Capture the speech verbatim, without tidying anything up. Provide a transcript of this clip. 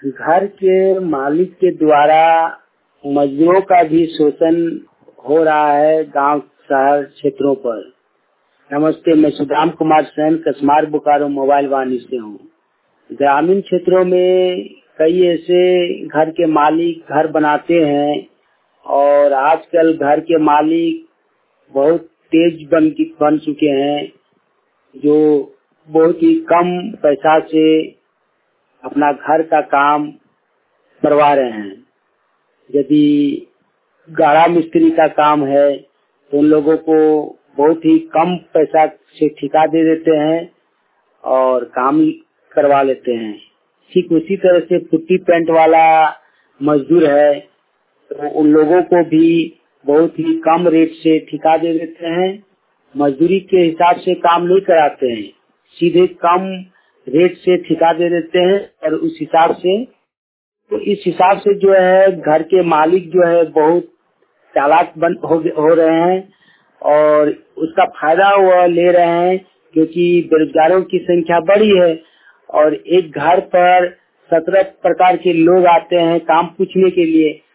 घर के मालिक के द्वारा मजदूरों का भी शोषण हो रहा है गांव शहर क्षेत्रों पर। नमस्ते, मैं सुदाम कुमार सैन कसमार बोकारो मोबाइल वाणी से हूँ। ग्रामीण क्षेत्रों में कई ऐसे घर के मालिक घर बनाते हैं और आजकल घर के मालिक बहुत तेज बन बन चुके हैं, जो बहुत ही कम पैसा से अपना घर का काम करवा रहे हैं। यदि गाड़ा मिस्त्री का काम है तो उन लोगों को बहुत ही कम पैसा से ठेका दे देते हैं और काम करवा लेते हैं। ठीक उसी तरह से पुट्टी पेंट वाला मजदूर है तो उन लोगों को भी बहुत ही कम रेट से ठेका दे देते हैं। मजदूरी के हिसाब से काम नहीं कराते हैं, सीधे कम रेट से ठेका दे देते हैं और उस हिसाब से तो इस हिसाब से जो है घर के मालिक जो है बहुत चालाक बन हो, हो रहे हैं और उसका फायदा वह ले रहे हैं, क्योंकि बेरोजगारों की संख्या बढ़ी है और एक घर पर सत्रह प्रकार के लोग आते हैं काम पूछने के लिए।